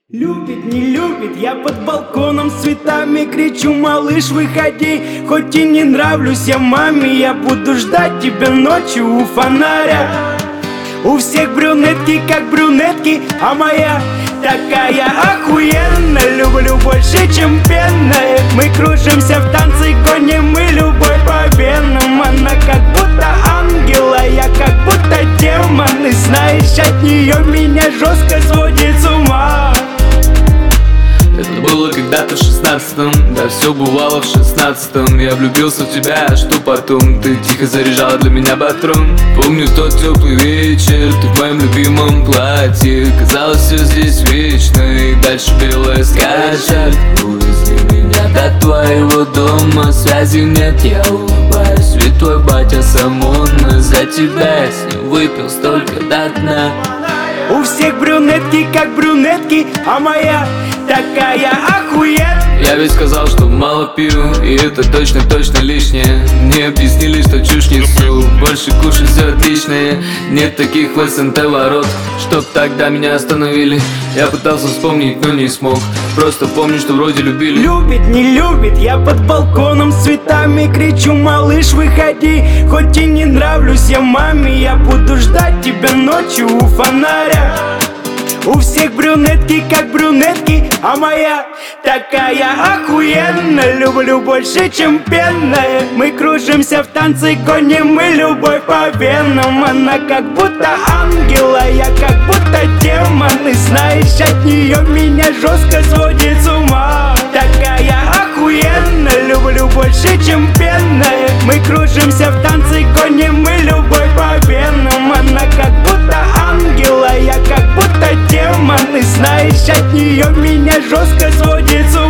Любит, не любит, я под балконом с цветами кричу: малыш, выходи. Хоть и не нравлюсь я маме, я буду ждать тебя ночью у фонаря. У всех брюнетки как брюнетки, а моя такая охуенная. Люблю больше, чем пенная. Мы кружимся в танце, гоним мы любовь по венам. Она как будто ангел, а я как будто демон. И знаешь, от нее меня жестко сводит с ума. Это было когда-то в 16-м, да все бывало в 16-м. Я влюбился в тебя, а что потом? Ты тихо заряжала для меня патрон. Помню тот теплый вечер, ты в моем любимом платье. Казалось, все здесь вечно, и дальше белая скачет. Увезли меня до твоего дома, связи нет, я улыбаюсь. Ведь твой батя сам он за тебя, я с ним выпил столько до дна. У всех брюнетки как брюнетки, а моя такая охуенная. Я ведь сказал, что мало пью, и это точно лишнее. Мне объяснили, что чушь несу, больше кушать все отличное. Нет таких в СНТ ворот, чтоб тогда меня остановили. Я пытался вспомнить, но не смог. Просто помню, что вроде любили. Любит, не любит, я под балконом с цветами кричу: малыш, выходи. Хоть и не нравлюсь я маме, я буду ждать тебя ночью у фонаря. У всех брюнетки как брюнетки, а моя такая охуенная. Люблю больше, чем пенная. Мы кружимся в танце, гоним мы любовь по венам. Она как будто ангел, а я как будто демон. И знаешь, от нее меня жестко сводит с ума. Такая охуенная, люблю больше, чем пенная. Мы кружимся в танце, гоним мы любовь по венам. Она как будто ангел, а я как будто демон. И знаешь, от нее меня жестко сводит с ума.